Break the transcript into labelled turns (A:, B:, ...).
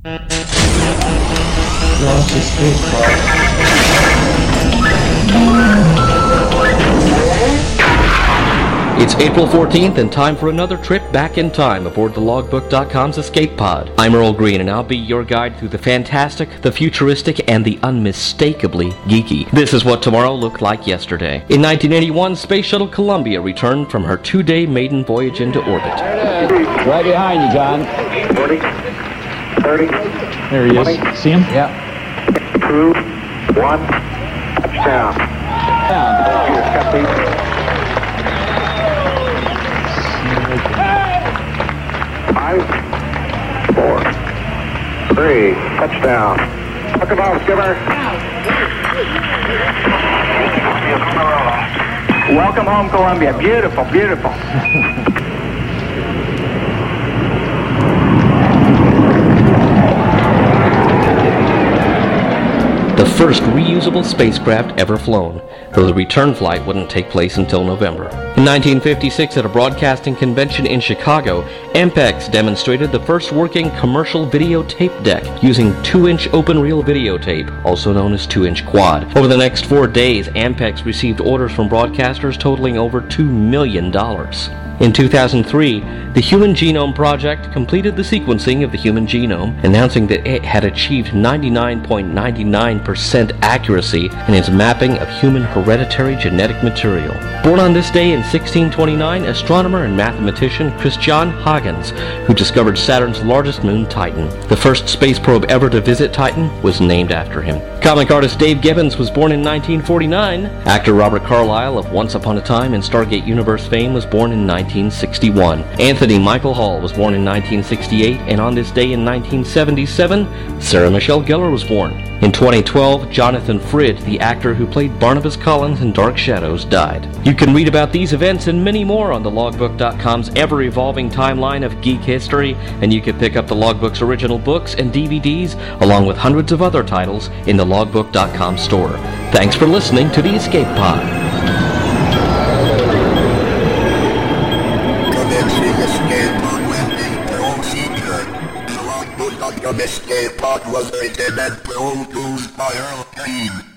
A: Lost escape pod.
B: It's April 14th and time for another trip back in time aboard the Logbook.com's Escape Pod. I'm Earl Green and I'll be your guide through the fantastic, the futuristic, and the unmistakably geeky. This is what tomorrow looked like yesterday. In 1981, Space Shuttle Columbia returned from her 2-day maiden voyage into orbit.
C: Right behind you, John.
D: 40, 30.
A: There he is.
D: 20.
A: See him?
C: Yeah.
D: 2, 1, touchdown.
C: Down.
D: 5, 4, 3, touchdown. Hook 'em off, skipper. Welcome home, Columbia. Beautiful, beautiful.
B: The first reusable spacecraft ever flown, though the return flight wouldn't take place until November. In 1956, at a broadcasting convention in Chicago, Ampex demonstrated the first working commercial videotape deck using 2-inch open-reel videotape, also known as 2-inch quad. Over the next 4 days, Ampex received orders from broadcasters totaling over $2 million. In 2003, the Human Genome Project completed the sequencing of the human genome, announcing that it had achieved 99.99% accuracy in its mapping of human hereditary genetic material. Born on this day in 1629, astronomer and mathematician Christian Huygens, who discovered Saturn's largest moon, Titan. The first space probe ever to visit Titan was named after him. Comic artist Dave Gibbons was born in 1949. Actor Robert Carlyle of Once Upon a Time and Stargate Universe fame was born in 1961. Anthony Michael Hall was born in 1968, and on this day in 1977, Sarah Michelle Gellar was born. In 2012, Jonathan Frid, the actor who played Barnabas Collins in Dark Shadows, died. You can read about these events and many more on the Logbook.com's ever-evolving timeline of geek history, and you can pick up the Logbook's original books and DVDs, along with hundreds of other titles, in the Logbook.com store. Thanks for listening to the Escape Pod.
E: The Escape Pod was written and produced by Earl Green.